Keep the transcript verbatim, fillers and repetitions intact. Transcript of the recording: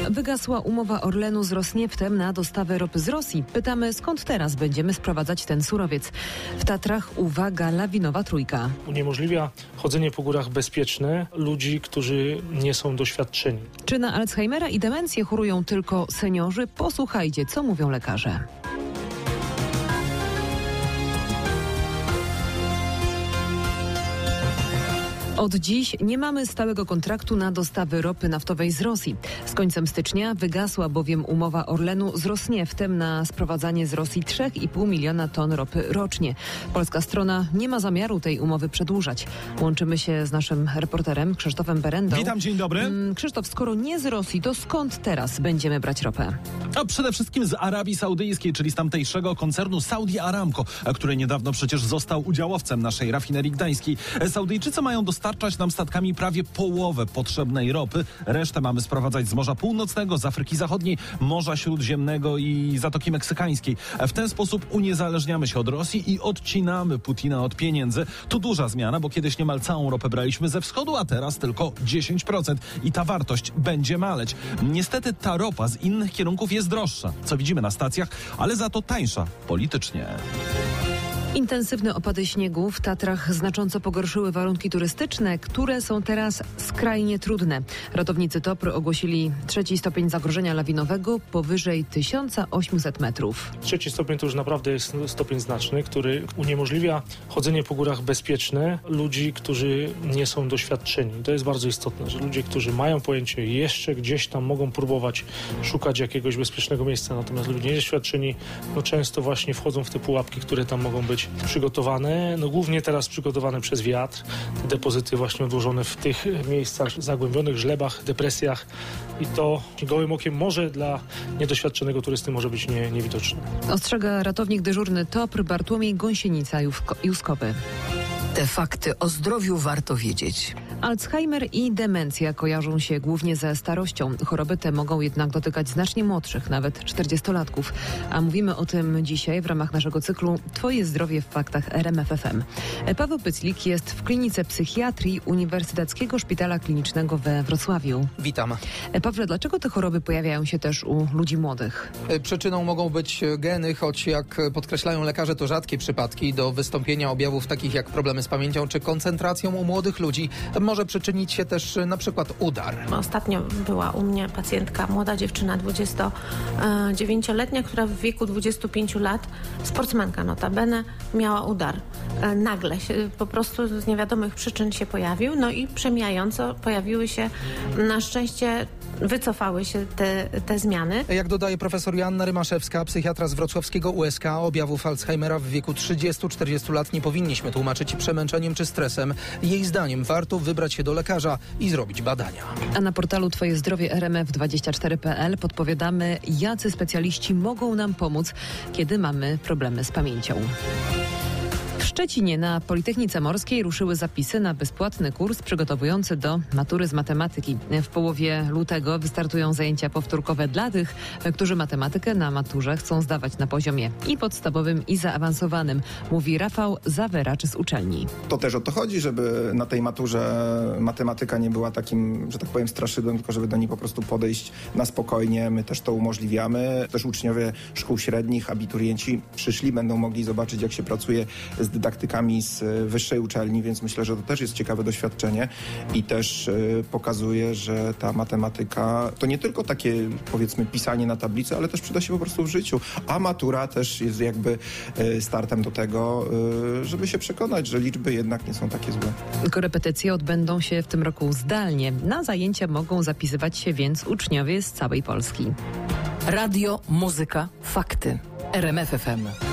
Wygasła umowa Orlenu z Rosnieftem na dostawę ropy z Rosji. Pytamy, skąd teraz będziemy sprowadzać ten surowiec. W Tatrach, uwaga, lawinowa trójka. Uniemożliwia chodzenie po górach bezpieczne ludzi, którzy nie są doświadczeni. Czy na Alzheimera i demencję chorują tylko seniorzy? Posłuchajcie, co mówią lekarze. Od dziś nie mamy stałego kontraktu na dostawy ropy naftowej z Rosji. Z końcem stycznia wygasła bowiem umowa Orlenu z Rosnieftem na sprowadzanie z Rosji trzy i pół miliona ton ropy rocznie. Polska strona nie ma zamiaru tej umowy przedłużać. Łączymy się z naszym reporterem Krzysztofem Berendą. Witam, dzień dobry. Krzysztof, skoro nie z Rosji, to skąd teraz będziemy brać ropę? A przede wszystkim z Arabii Saudyjskiej, czyli z tamtejszego koncernu Saudi Aramco, który niedawno przecież został udziałowcem naszej rafinerii gdańskiej. Saudyjczycy mają dostarczać nam statkami prawie połowę potrzebnej ropy. Resztę mamy sprowadzać z Morza Północnego, z Afryki Zachodniej, Morza Śródziemnego i Zatoki Meksykańskiej. W ten sposób uniezależniamy się od Rosji i odcinamy Putina od pieniędzy. To duża zmiana, bo kiedyś niemal całą ropę braliśmy ze wschodu, a teraz tylko dziesięć procent i ta wartość będzie maleć. Niestety ta ropa z innych kierunków jest droższa, co widzimy na stacjach, ale za to tańsza politycznie. Intensywne opady śniegu w Tatrach znacząco pogorszyły warunki turystyczne, które są teraz skrajnie trudne. Ratownicy T O P R ogłosili trzeci stopień zagrożenia lawinowego powyżej tysiąc osiemset metrów. Trzeci stopień to już naprawdę jest stopień znaczny, który uniemożliwia chodzenie po górach bezpieczne ludzi, którzy nie są doświadczeni. To jest bardzo istotne, że ludzie, którzy mają pojęcie, jeszcze gdzieś tam mogą próbować szukać jakiegoś bezpiecznego miejsca, natomiast ludzie niedoświadczeni no często właśnie wchodzą w te pułapki, które tam mogą być przygotowane, no głównie teraz przygotowane przez wiatr, te depozyty właśnie odłożone w tych miejscach zagłębionych, żlebach, depresjach i to gołym okiem może dla niedoświadczonego turysty może być nie, niewidoczne. Ostrzega ratownik dyżurny T O P R Bartłomiej Gąsienica-Juskowy. Te fakty o zdrowiu warto wiedzieć. Alzheimer i demencja kojarzą się głównie ze starością. Choroby te mogą jednak dotykać znacznie młodszych, nawet czterdziestolatków. A mówimy o tym dzisiaj w ramach naszego cyklu Twoje zdrowie w faktach R M F F M. Paweł Pyclik jest w klinice psychiatrii Uniwersyteckiego Szpitala Klinicznego we Wrocławiu. Witam. Pawle, dlaczego te choroby pojawiają się też u ludzi młodych? Przyczyną mogą być geny, choć jak podkreślają lekarze, to rzadkie przypadki. Do wystąpienia objawów takich jak problemy z pamięcią czy koncentracją u młodych ludzi może przyczynić się też na przykład udar. Ostatnio była u mnie pacjentka, młoda dziewczyna dwudziestodziewięcioletnia, która w wieku dwudziestu pięciu lat, sportsmenka notabene, miała udar. Nagle się po prostu z niewiadomych przyczyn się pojawił, no i przemijająco pojawiły się, na szczęście wycofały się te, te zmiany. Jak dodaje profesor Joanna Rymaszewska, psychiatra z wrocławskiego U S K, objawów Alzheimera w wieku trzydziestu czterdziestu lat nie powinniśmy tłumaczyć przemęczeniem czy stresem. Jej zdaniem warto wybrać się do lekarza i zrobić badania. A na portalu Twoje zdrowie R M F dwadzieścia cztery kropka p l podpowiadamy, jacy specjaliści mogą nam pomóc, kiedy mamy problemy z pamięcią. W Szczecinie na Politechnice Morskiej ruszyły zapisy na bezpłatny kurs przygotowujący do matury z matematyki. W połowie lutego wystartują zajęcia powtórkowe dla tych, którzy matematykę na maturze chcą zdawać na poziomie i podstawowym, i zaawansowanym, mówi Rafał Zaweracz z uczelni. To też o to chodzi, żeby na tej maturze matematyka nie była takim, że tak powiem, straszydłem, tylko żeby do niej po prostu podejść na spokojnie. My też to umożliwiamy. Też uczniowie szkół średnich, abiturienci przyszli, będą mogli zobaczyć, jak się pracuje z dydaktykami z wyższej uczelni, więc myślę, że to też jest ciekawe doświadczenie i też y, pokazuje, że ta matematyka to nie tylko takie, powiedzmy, pisanie na tablicy, ale też przyda się po prostu w życiu, a matura też jest jakby y, startem do tego, y, żeby się przekonać, że liczby jednak nie są takie złe. Korepetycje odbędą się w tym roku zdalnie. Na zajęcia mogą zapisywać się więc uczniowie z całej Polski. Radio, muzyka, fakty. R M F F M.